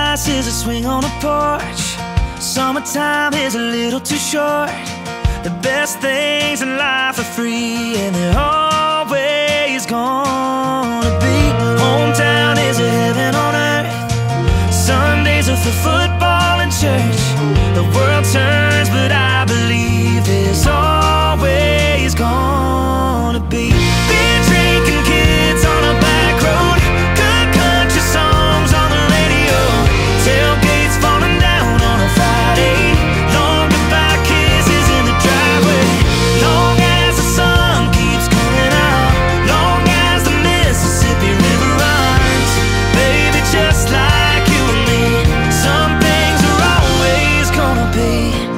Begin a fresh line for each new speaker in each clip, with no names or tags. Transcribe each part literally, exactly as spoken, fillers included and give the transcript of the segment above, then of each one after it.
glasses, a swing on a porch. Summertime is a little too short. The best things in life are free, and they're always gonna be. Hometown is a heaven on earth. Sundays are for football and church. The world turns, but I believe there's always gonna be. Beer drinking kids on a back road, good country songs on the radio, tailgates falling down on a Friday, long goodbye kisses in the driveway. Long as the sun keeps coming out, long as the Mississippi River runs, baby, just like you and me, some things are always gonna be.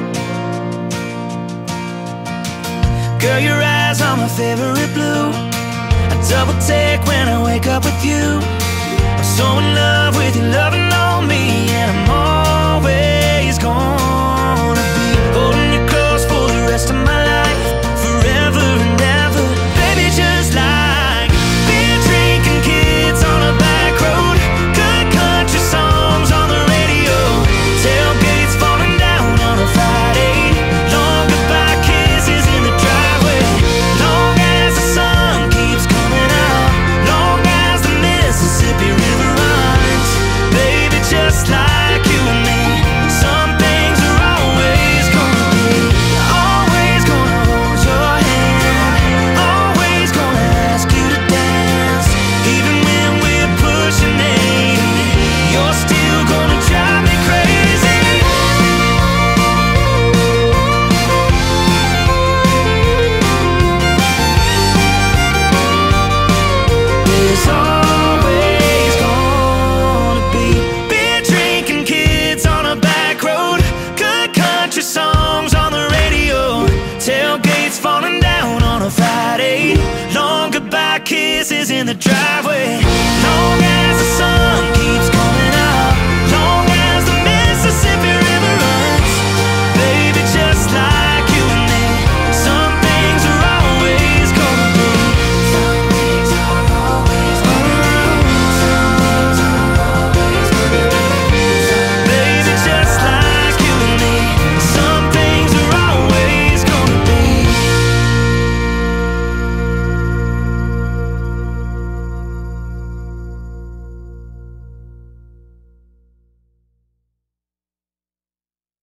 Girl, your eyes are my favorite blue. I double take when I wake up with you. I'm so in love with you loving on me, and I'm always gonna be holding you close for the rest of my life, forever and ever, baby, just like beer drinking kids on a back road, good country songs on the radio, tailgates falling down on a Friday, long goodbye kisses in the driveway. Long as the sun keeps coming out, long as the Mississippi River runs, baby, just like you and me, some things are always gonna be. Always gonna hold your hand, always gonna ask you to dance, even when we're pushing eighty, you're still gonna drive me crazy. There's always gonna be beer drinking kids on a back road, good country songs on the radio, tailgates falling down on a Friday, long goodbye kisses in the driveway.